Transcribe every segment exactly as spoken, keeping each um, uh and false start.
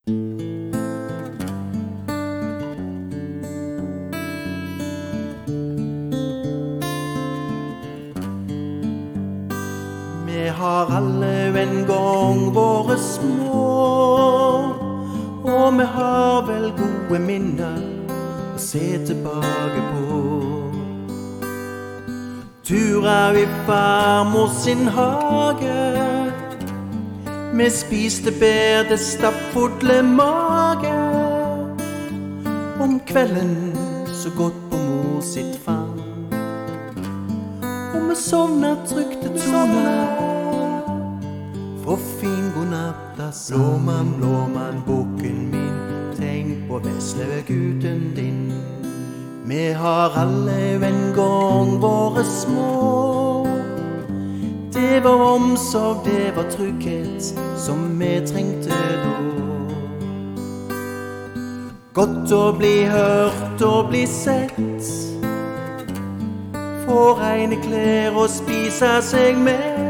Vi har alle en gang våre små, og vi har vel gode minner å se tilbake på. Turer i farmor sin hage, vi spiste bær til stappfulle mage. Om kvelden så godt på mor sitt fang, og vi sovna trygt til tona. For fin godnatta sa Blåmann, blåmann, bukken min, tenk på vesløguden din. Vi har alle en gang våre små, det var omsorg, det var trygghet som vi trengte da. Godt å bli hørt og bli sett, få reine klær og spise seg mett.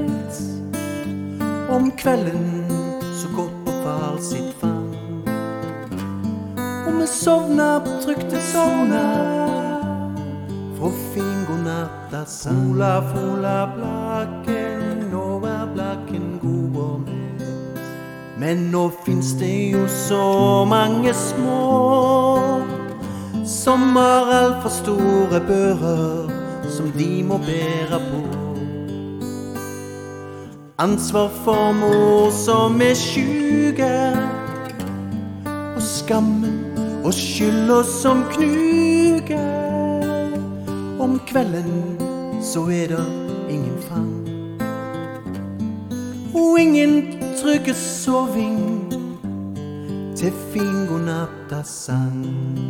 Om kvelden så godt på far sitt fang, og vi sovna trygt til sovna. For fin godnatta sola, fola blakken, nå er blakken god og mett. Men nå finnes det jo så mange små som har alt for store bører som de må bære på. Ansvar for mor som er syke, og skammen og skylda som knuger. Om kvelden så er det ingen fang, og ingen trygge soving til fin godnatta sang.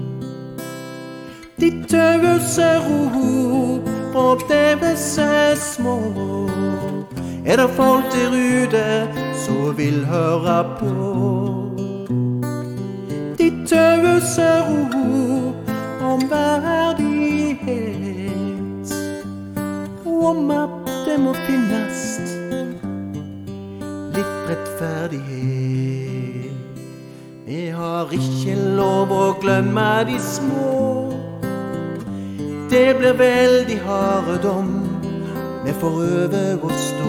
De tøvelse rop og develse små, er det folk der ute som vil høre på. De tøvelse rop om verdighet, og om at det må finnes litt rettferdighet. Vi har ikke lov å glemme de små, det blir veldig harde dom vi får øve å stå.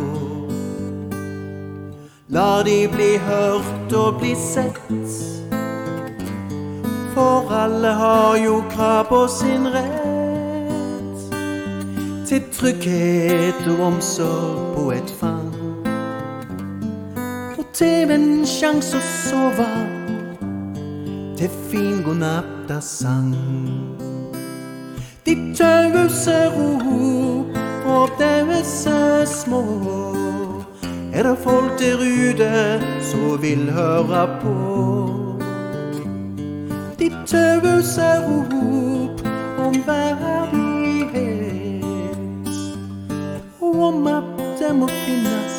La de bli hørt og bli sett, for alle har jo krav på sin rett til trygghet og omsorg på et fang, og til en sjans å sove til fin godnatta sang. De tøvelse rop og develse små, er det folk der ute som vil høre på. De tøvelse rop om verdighet, og om at det må finnes